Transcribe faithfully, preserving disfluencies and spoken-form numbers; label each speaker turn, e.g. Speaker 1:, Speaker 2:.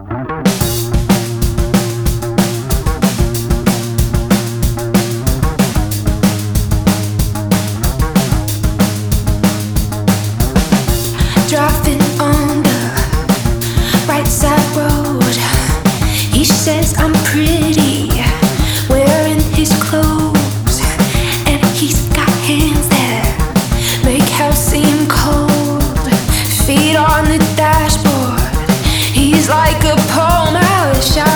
Speaker 1: Driving on the right side road, he says I'm pretty, wearing his clothes, and he's got hands that make hell seem cold. Feet on the dashboard, he's like a poem I wish I